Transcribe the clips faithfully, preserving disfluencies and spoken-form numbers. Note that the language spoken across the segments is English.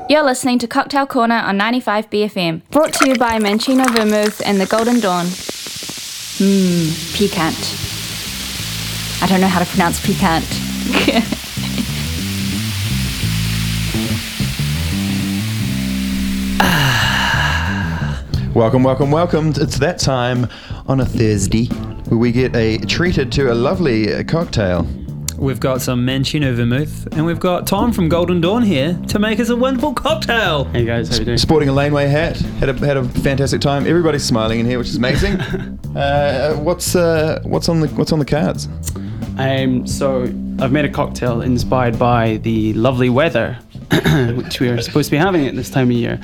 You're listening to Cocktail Corner on ninety-five B F M, brought to you by Mancino Vermouth and the Golden Dawn. Mmm, piquant. I don't know how to pronounce piquant. Welcome, welcome, welcome. It's that time on a Thursday where we get a treated to a lovely uh, cocktail. We've got some Mancino Vermouth, and we've got Tom from Golden Dawn here to make us a wonderful cocktail. Hey guys, how you doing? Sporting a laneway hat, had a had a fantastic time. Everybody's smiling in here, which is amazing. uh, what's uh, what's on the what's on the cards? Um, so I've made a cocktail inspired by the lovely weather, which we are supposed to be having at this time of year.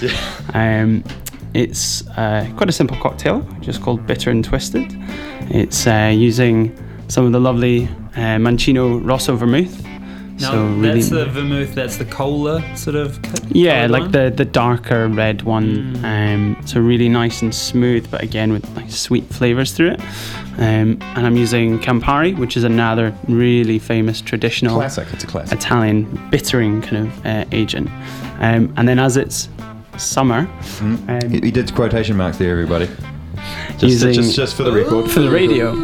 Um, it's uh, quite a simple cocktail, just called Bitter and Twisted. It's uh, using some of the lovely uh, Mancino Rosso Vermouth. Now, so really, that's the vermouth, that's the cola sort of yeah, like one? the, the darker red one. Mm. Um, so really nice and smooth, but again with like sweet flavors through it. Um, and I'm using Campari, which is another really famous traditional Classic, it's a classic. Italian bittering kind of uh, agent. Um, and then as it's summer, Mm. um, He, he did quotation marks there, everybody. Just, using just, just for the record. for the radio,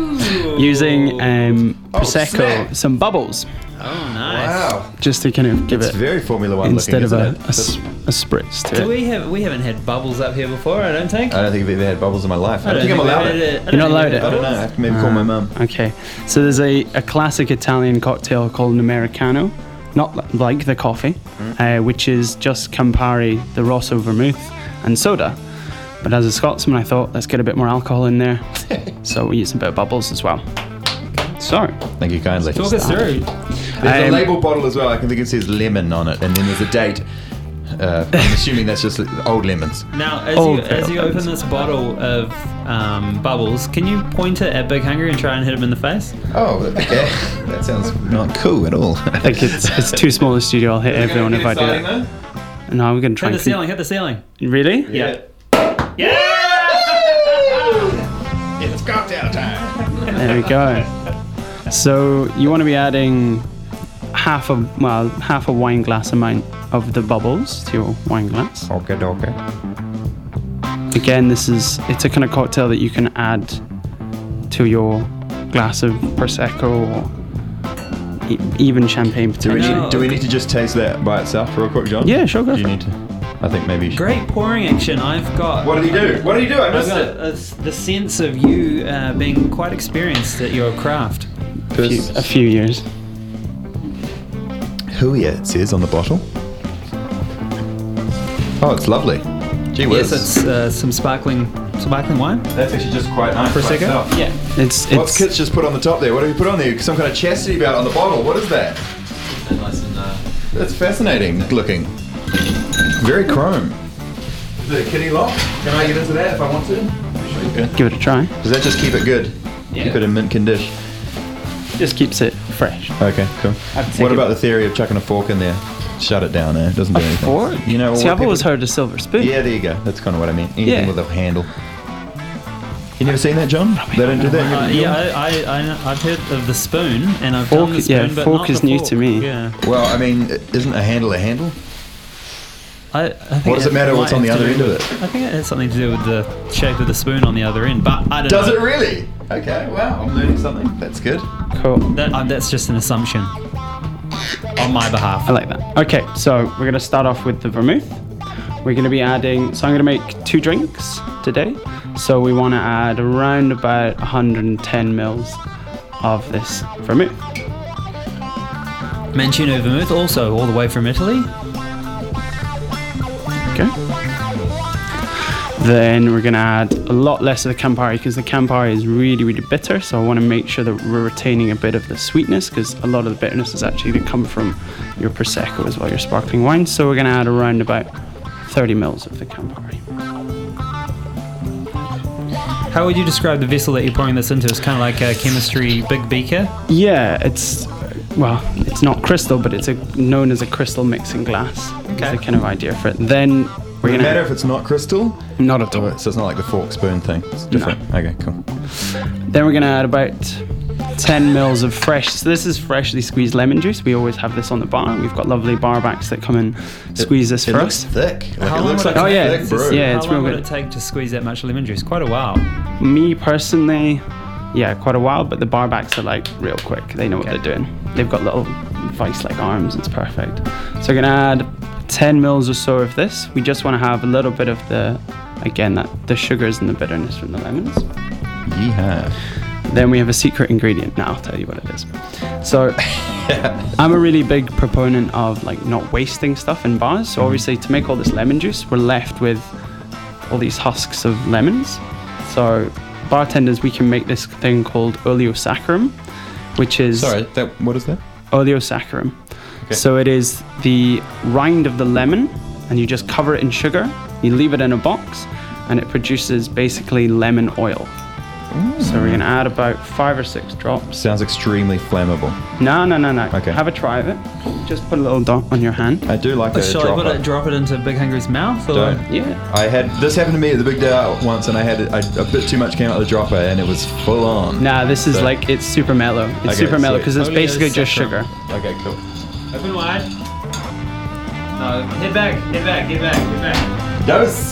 using um, Oh, Prosecco, snap. some bubbles, Oh, nice. Wow, just to kind of give it's it very Formula One instead looking, of a, isn't it? a, s- a spritz to Do it. we have we haven't had bubbles up here before? I don't think. I don't think I've ever had bubbles in my life. I, I don't think I'm we've allowed had it. I don't You're not think allowed we've it? had I don't know. I have to maybe call my mum. Okay, so there's a, a classic Italian cocktail called an Americano, not li- like the coffee, uh, which is just Campari, the Rosso Vermouth, and soda. But as a Scotsman, I thought let's get a bit more alcohol in there, so we use a bit of bubbles as well. So, Thank you kindly. Talk us through. There's a Um, label bottle as well. I can think it says lemon on it, and then there's a date. Uh, I'm assuming that's just old lemons. Now, as Old you, as you lemons. open this bottle of um, bubbles, can you point it at Big Hungry and try and hit him in the face? Oh, okay. That sounds not cool at all. I think it's it's too small a studio. I'll hit everyone if I do that. No, we're gonna try Hit the and ceiling, hit the ceiling. Really? Yeah. Yeah! It's cocktail time. There we go. So you want to be adding half a well half a wine glass amount of the bubbles to your wine glass. Okay, okay. Again, this is it's a kind of cocktail that you can add to your glass of prosecco or e- even champagne Do we, potentially. No. need, do we need to just taste that by itself real quick, John? Yeah, sure, go Do you for need to? I think maybe you should. Great pouring action. I've got. What did he do? What did he do? I I've missed got it. uh, the sense of you uh, being quite experienced at your craft. A few, a few years. Huia, it says on the bottle. Oh, it's lovely. Gee whiz. Yes, it's uh, some sparkling, sparkling wine. That's actually just quite nice. Prosecco? by itself. Yeah, it's What's it's Kit's just put on the top there? What have you put on there? Some kind of chastity belt on the bottle. What is that? That's fascinating looking. Very chrome. Is it a kitty lock? Can I get into that if I want to? Sure you can. give it a try. Does that just keep it good? Yeah. Keep it in mint condition. Just keeps it fresh. Okay, cool. I'd take What it- about the theory of chucking a fork in there? Shut it down, eh? It doesn't do anything. Fork? You know See, what I've always people- heard a silver spoon. Yeah, there you go. That's kind of what I mean. Anything Yeah. with a handle. You never seen that, John? They don't do that. Uh, You- you- yeah, I, I, I, know- I've heard of the spoon, and I've Fork- done the spoon, yeah, but fork not is the new fork. to me. Yeah. Well, I mean, isn't a handle a handle? I, I think What does it matter might what's on the have to other do end of with- I think it has something to do with the shape of the spoon on the other end, but I don't Does know. it really? Okay, wow, I'm learning something. That's good. Cool. That, uh, that's just an assumption on my behalf. I like that. Okay, so we're gonna start off with the vermouth. We're gonna be adding. So I'm gonna make two drinks today. So we want to add around about one hundred ten mils of this vermouth. Mancino Vermouth, also all the way from Italy. Okay. Then we're gonna add a lot less of the Campari because the Campari is really, really bitter. So I want to make sure that we're retaining a bit of the sweetness because a lot of the bitterness is actually going to come from your prosecco as well, your sparkling wine. So we're gonna add around about thirty mils of the Campari. How would you describe the vessel that you're pouring this into? It's kind of like a chemistry big beaker. Yeah, it's well, it's not crystal, but it's a known as a crystal mixing glass. Okay. Is the kind of idea for it. Then we're Does it gonna matter if it's not crystal? not at all. So it's not like the fork spoon thing. It's different. Okay, cool. Then we're gonna add about ten mils of fresh. So this is freshly squeezed lemon juice. We always have this on the bar. We've got lovely bar backs that come and squeeze this It for looks us. thick. Like, How it long looks would like it Oh, a yeah, thick it's- brew. yeah, How it's long real would good. it take to squeeze that much lemon juice? Quite a while. Me personally, yeah, quite a while, but the bar backs are like real quick. They know Okay. what they're doing. They've got little vice-like arms. It's perfect. So we're gonna add ten mils or so of this. We just want to have a little bit of the, again, that the sugars and the bitterness from the lemons. Yeehaw. Then we have a secret ingredient. Now I'll tell you what it is. So I'm a really big proponent of like not wasting stuff in bars. So obviously to make all this lemon juice, we're left with all these husks of lemons. So bartenders, we can make this thing called oleosaccharum, which is Sorry, that, what is that? oleosaccharum. Okay. So it is the rind of the lemon, and you just cover it in sugar. You leave it in a box, and it produces basically lemon oil. So we're gonna add about five or six drops. Sounds extremely flammable. No, no, no, no. Okay. Have a try of it. Just put a little dot on your hand. I do like the Shall I put dropper. it, drop it into Big Hungry's mouth? Or? Don't. Yeah. I had this happened to me at the big day out once, and I had a, a bit too much came out of the dropper, and it was full on. Nah, this is So- like it's super mellow. It's Okay, super mellow sweet. because it's basically just sugar. Oleosaccharum. Okay, cool. Open wide. No, head back, head back, head back, head back. Dose.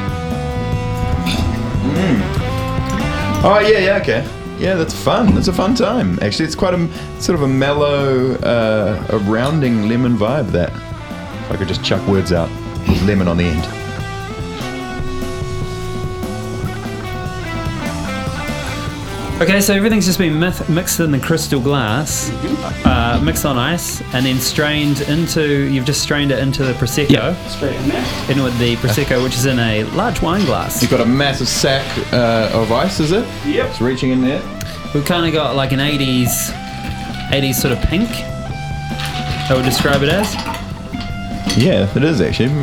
Mm. Oh yeah, yeah, okay. Yeah, that's fun. That's a fun time. Actually, it's quite a sort of a mellow, uh, a rounding lemon vibe. That if I could just chuck words out with lemon on the end. Okay, so everything's just been mith- mixed in the crystal glass, uh, mixed on ice, and then strained into. You've just strained it into the prosecco. Yeah. Straight in there. In with the prosecco, which is in a large wine glass. You've got a massive sack uh, of ice, is it? Yep. It's reaching in there. We've kind of got like an eighties, eighties sort of pink. I would describe it as. Yeah, it is actually.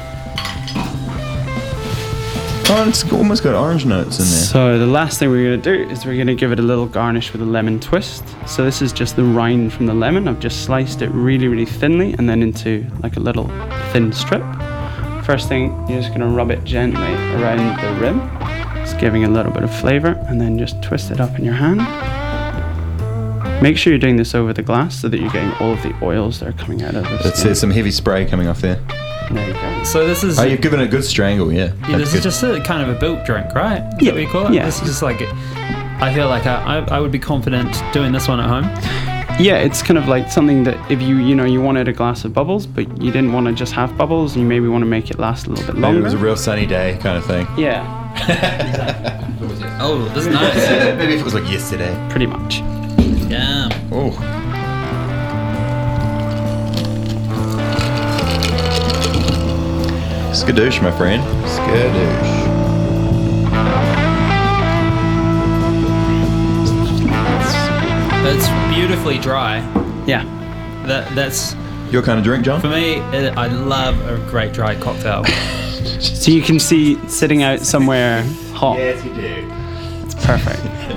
Oh, it's almost got orange notes in there. So the last thing we're gonna do is we're gonna give it a little garnish with a lemon twist. So this is just the rind from the lemon. I've just sliced it really, really thinly and then into like a little thin strip. First thing, you're just gonna rub it gently around the rim. It's giving a little bit of flavor, and then just twist it up in your hand. Make sure you're doing this over the glass so that you're getting all of the oils that are coming out of this. It's, there's some heavy spray coming off there. There you go. So this is. Oh, you've given it a good strangle, yeah. Yeah, That's this good. is just a kind of a built drink, right? Is Yeah, that what you call it? yeah. This is just like, I feel like I, I, I would be confident doing this one at home. Yeah, it's kind of like something that if you, you know, you wanted a glass of bubbles, but you didn't want to just have bubbles, and you maybe want to make it last a little bit Maybe longer. it was a real sunny day kind of thing. Yeah, Oh, this is nice. Maybe if it was like yesterday. pretty much. Yeah. Oh. Skadoosh, my friend. Skadoosh. It's beautifully dry. Yeah. That That's, Your kind of drink, John? for me, it, I love a great dry cocktail. So you can see sitting out somewhere hot. Yes, you do. It's perfect.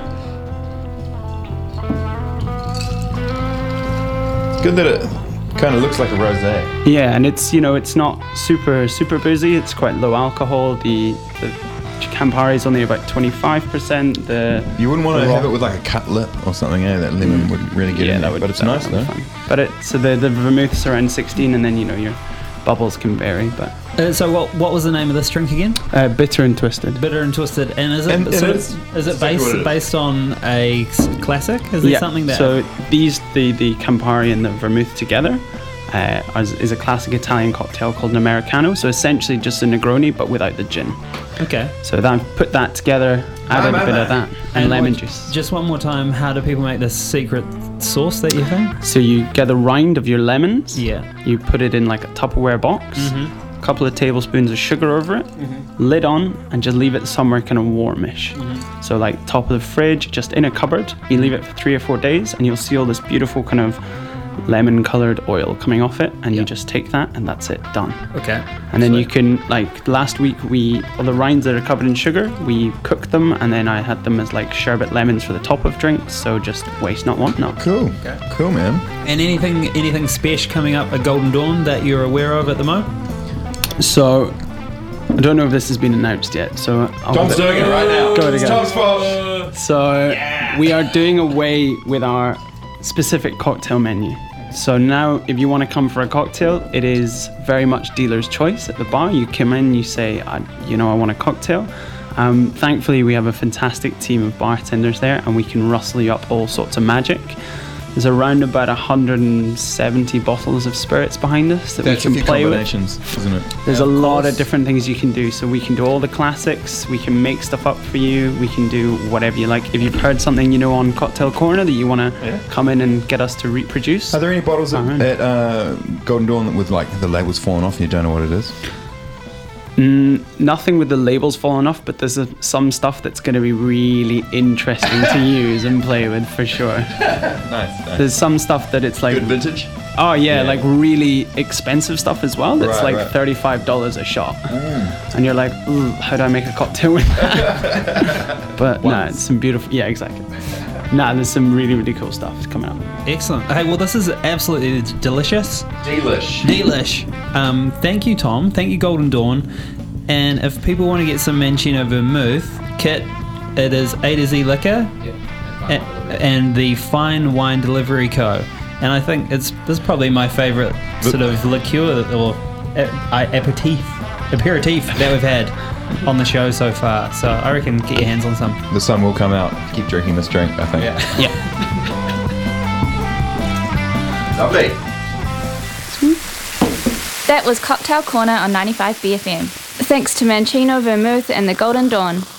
It's good that it kind of looks like a rosé. Yeah, and it's, you know, it's not super super boozy. It's quite low alcohol. The the Campari is only about twenty-five percent. The You wouldn't want the to have raw- it with like a cutlet or something, eh? That lemon wouldn't really get in there. But it's that nice would though. be fun. But it so the the vermouth's around sixteen, and then you know your bubbles can vary. But Uh, so what what was the name of this drink again? uh, bitter and twisted. Bitter and Twisted. And is it And- and so it's- is it exactly what based it is. based on a s- classic? Is there Yeah. something that So these the the Campari and the vermouth together uh, is, is a classic Italian cocktail called an Americano. So essentially just a Negroni but without the gin. Okay. So then put that together, added my, a bit my. of that, and, lemon what- juice. Just one more time, how do people make this secret sauce that you think? So you get the rind of your lemons. Yeah. You put it in like a Tupperware box. Mm-hmm. A couple of tablespoons of sugar over it. Lid on, and just leave it somewhere kind of warmish. Mm-hmm. So like top of the fridge, just in a cupboard. You leave it for three or four days, and you'll see all this beautiful kind of lemon-colored oil coming off it. And Yeah. you just take that, and that's it, done. Okay. And then So- you can, like last week, we all the rinds that are covered in sugar, we cooked them, and then I had them as like sherbet lemons for the top of drinks. So just waste not, want not. Cool. Okay. Cool, man. And anything anything special coming up at Golden Dawn that you're aware of at the moment? So I don't know if this has been announced yet, so I'll Tom's doing it right now. Go It's together. Tom's fault. So we are doing away with our specific cocktail menu. So now if you want to come for a cocktail, it is very much dealer's choice at the bar. You come in, you say, I, you know, I want a cocktail. Um, thankfully, we have a fantastic team of bartenders there, and we can rustle you up all sorts of magic. There's around about one hundred seventy bottles of spirits behind us that That's a we few can play with. combinations, isn't it? There's a lot of different things you can do. So we can do all the classics, we can make stuff up for you, we can do whatever you like. If you've heard something, you know, on Cocktail Corner that you want to Yeah. come in and get us to reproduce. Are there any bottles at, Alright. at uh, Golden Dawn with like the labels falling off and you don't know what it is? Mm, nothing with the labels falling off, but there's a, some stuff that's going to be really interesting to use and play with for sure. Nice. nice. There's some stuff that it's like, Good vintage. oh yeah, Yeah. like really expensive stuff as well. That's Right, like right. thirty-five dollars a shot, and you're like, "Ugh, how do I make a cocktail with that? But no, nah, it's some beautiful. Yeah, exactly. Nah, there's some really really cool stuff coming up. Excellent. Hey, well, this is absolutely delicious. Delish. Delish. Um, thank you, Tom. Thank you, Golden Dawn. And if people want to get some Mancino Vermouth, Kit, it is A to Z Liquor a- and the Fine Wine Delivery Co. And I think it's this is probably my favourite sort of liqueur or a- a- aperitif, aperitif that we've had on the show so far. So I reckon get your hands on some. The sun will come out. Keep drinking this drink, I think. Yeah. Lovely. That was Cocktail Corner on ninety-five B F M. Thanks to Mancino Vermouth and the Golden Dawn.